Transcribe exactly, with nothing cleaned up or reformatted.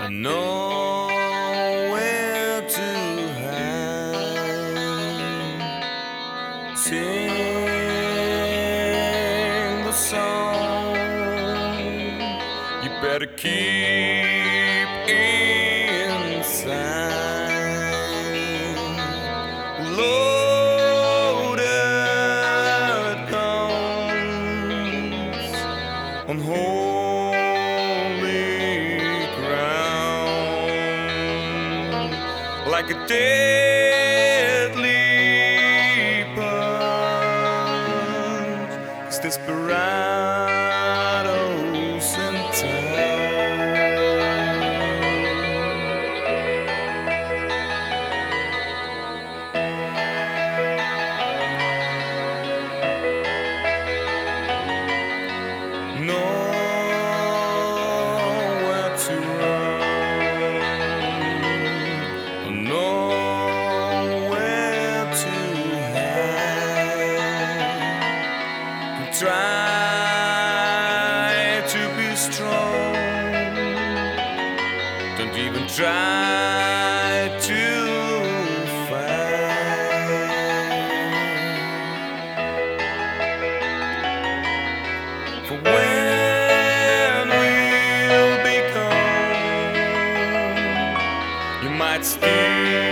Nowhere to hide. Sing the song. You better keep inside. Loaded guns on holy ground, like a deadly punch. It's desperados in town. Nowhere to run, nowhere to hide. Try to be strong, don't even try to fight. For when we'll be gone, you might still